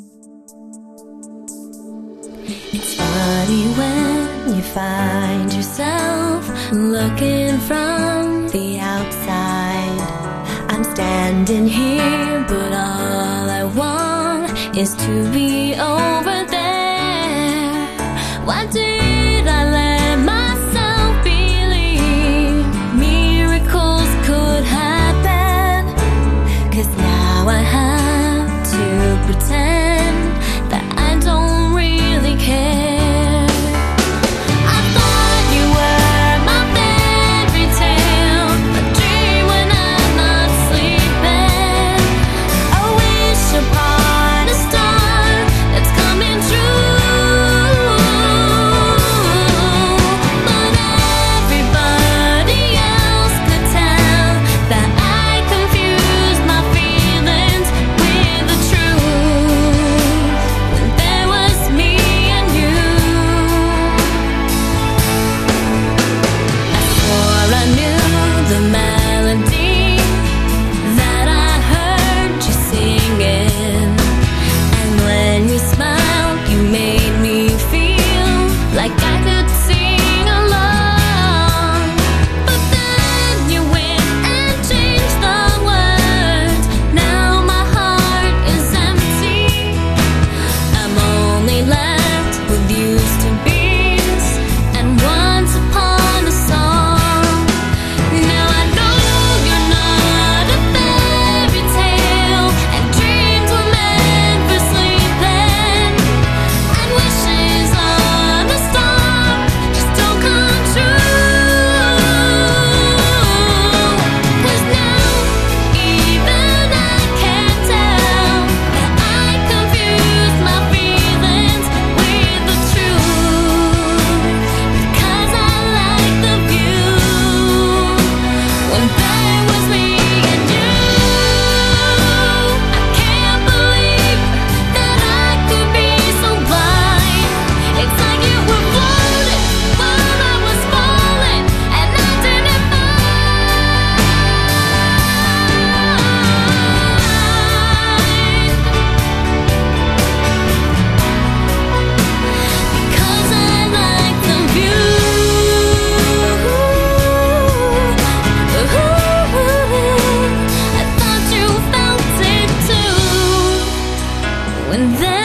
It's funny when you find yourself looking from the outside. I'm standing here, but all I want is to be over there. Why did I let myself believe miracles could happen? 'Cause now I have to pretend that I don't really care. I thought you were my fairy tale, a dream when I'm not sleeping. I wish upon a star that's coming true. But everybody else could tell that I confused my feelings with the truth. When there was me and you, I swore I knew the melody that I heard you singing. And when you smiled, you made me feel like I could sing along. But then you went and changed the words. Now my heart is empty. I'm only left with used to be's and once upon a song. Now I know you're not a fairy tale, and dreams were meant for sleeping, and wishes on a star just don't come true. 'Cause now even I can tell that I confused my feelings with the truth. Because I like the view when there was me and you. I can't believe that I could be so blind. It's like you were floating while I was falling, and I didn't mind. Because I like the view. I thought you felt it too. When there